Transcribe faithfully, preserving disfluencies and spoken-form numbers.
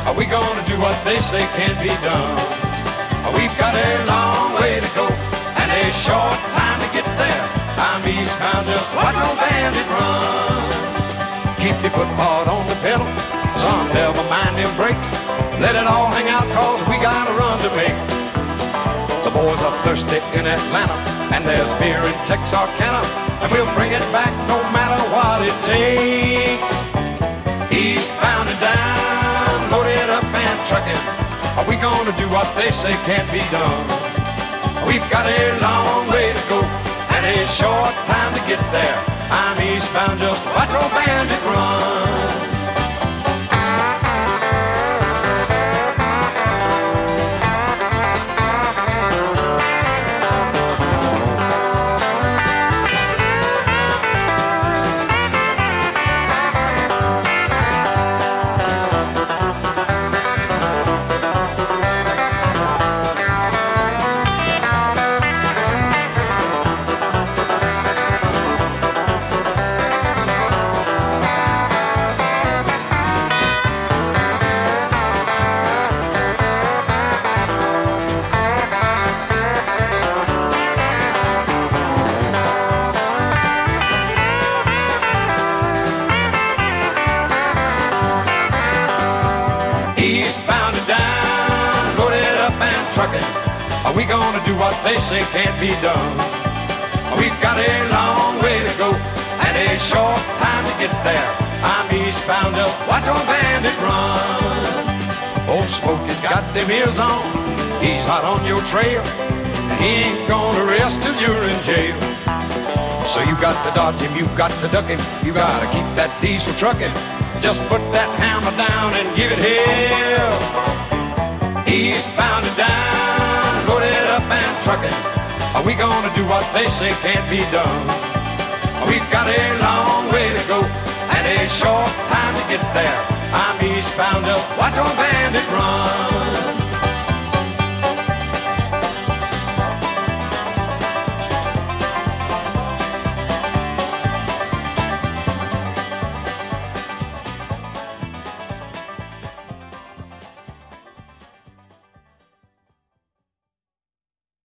Are we gonna do what they say can't be done? We've got a long way to go and a short time to get there. I'm eastbound, just watch old bandit run. Keep your foot hard on the pedal, son, never mind them brakes. Let it all hang out, cause we got a run to make. The boys are thirsty in Atlanta, and there's beer in Texarkana, and we'll bring it back no matter what it takes. Eastbound and down, loaded up and trucking. Are we gonna do what they say can't be done? We've got a long way to go and a short time to get there. I'm eastbound, just watch old bandit run. Eastbound and down, loaded up and trucking. Are we gonna do what they say can't be done? We've got a long way to go and a short time to get there. I'm eastbound, just watch old bandit run. Old Smokey's got them ears on, he's hot on your trail, and he ain't gonna rest till you're in jail. So you got to dodge him, you got to duck him, you gotta keep that diesel trucking. Just put that hammer down and give it hell. Eastbound and down, loaded up and trucking. Are we gonna do what they say can't be done? We've got a long way to go and a short time to get there. I'm eastbound, just watch old bandit run.